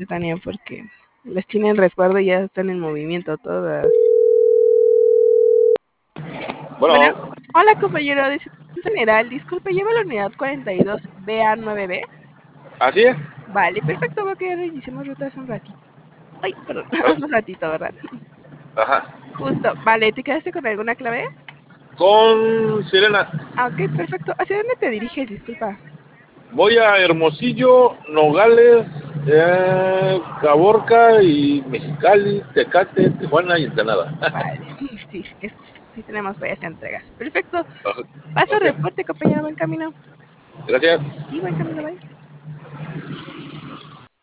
Tania, porque les tienen resguardo y ya están en movimiento todas. Bueno, Bueno, hola compañero de Situación General, disculpe, lleva la unidad 42BA9B. así es. Vale, perfecto, veo que ya reiniciamos ruta hace un ratito. Ay, perdón, Pero- hace un ratito, ¿verdad? Ajá. Justo, vale, ¿te quedaste con alguna clave? Con Sirena. Ah, ok, perfecto. ¿Hacia dónde te diriges? Disculpa. Voy a Hermosillo, Nogales, Caborca y Mexicali, Tecate, Tijuana y Ensenada. Vale, sí, sí tenemos varias entregas. Perfecto. Paso Ok, reporte, compañero, buen camino. gracias. Sí, buen camino, bye.